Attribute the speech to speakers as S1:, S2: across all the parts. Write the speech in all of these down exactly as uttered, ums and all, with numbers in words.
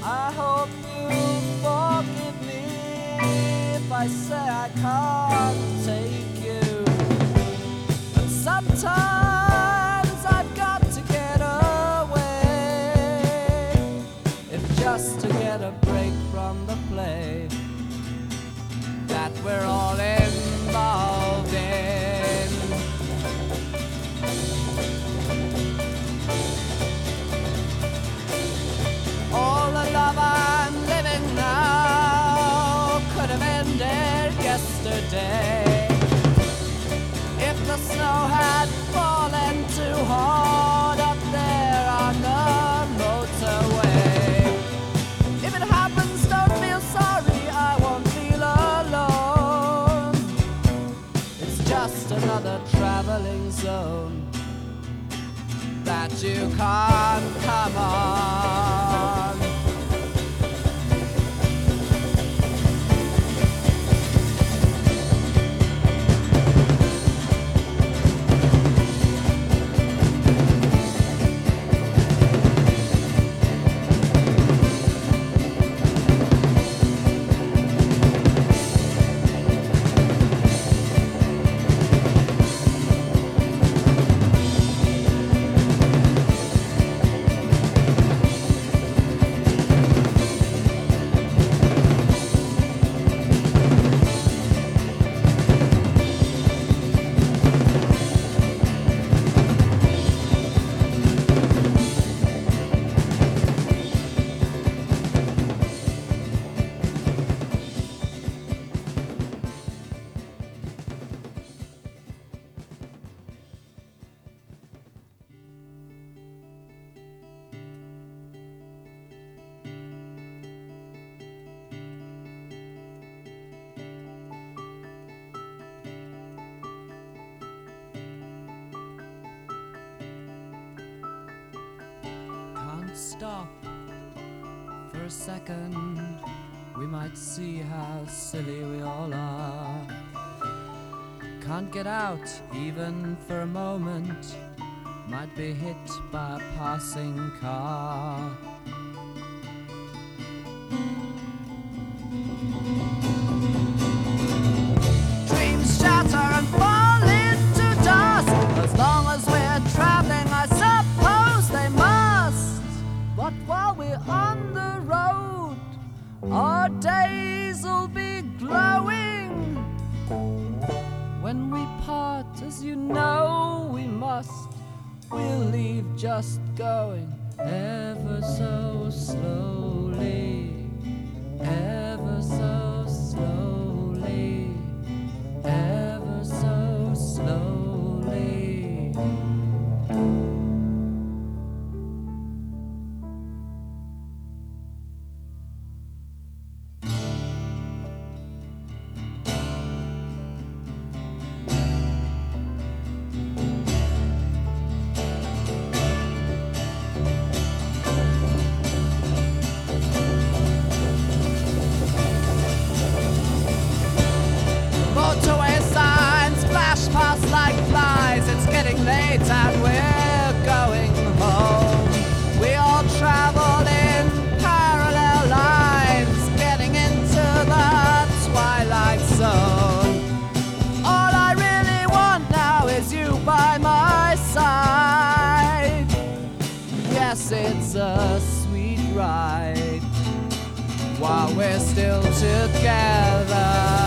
S1: I hope you forgive me if I say I can't take you. But sometimes I've got to get away, if just to get a break from the play that we're all involved in. All the love I'm living now could have ended yesterday if the snow had fallen too hard up there on the motorway. If it happens, don't feel sorry, I won't feel alone. It's just another traveling zone that you can't come on. Stop for a second, we might see how silly we all are. Can't get out even for a moment, might be hit by a passing car. Dreams shatter and fall into dust, as long as we're traveling I suppose they must. But while we're on the road, our days'll be glowing. When we part, as you know we must, we'll leave just going ever so slowly, ever so slowly, ever so slowly. Late and we're going home. We all travel in parallel lines, getting into the twilight zone. All I really want now is you by my side. Yes, it's a sweet ride while we're still together.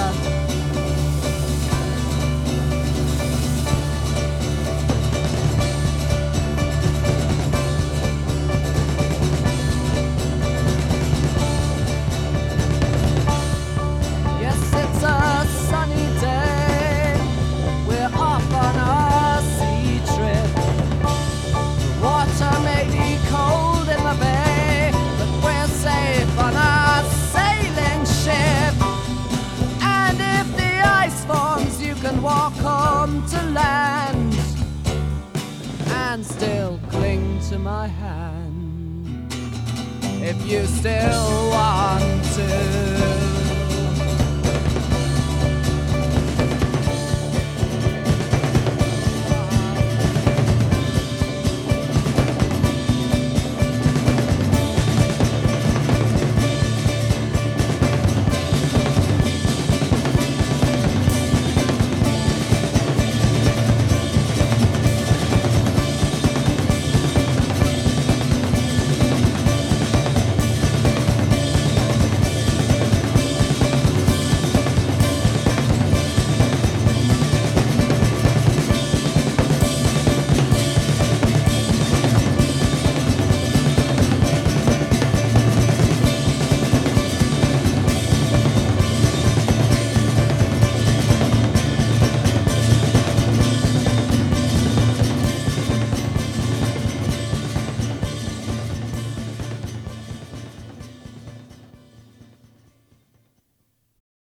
S1: Walk home to land and still cling to my hand if you still want to.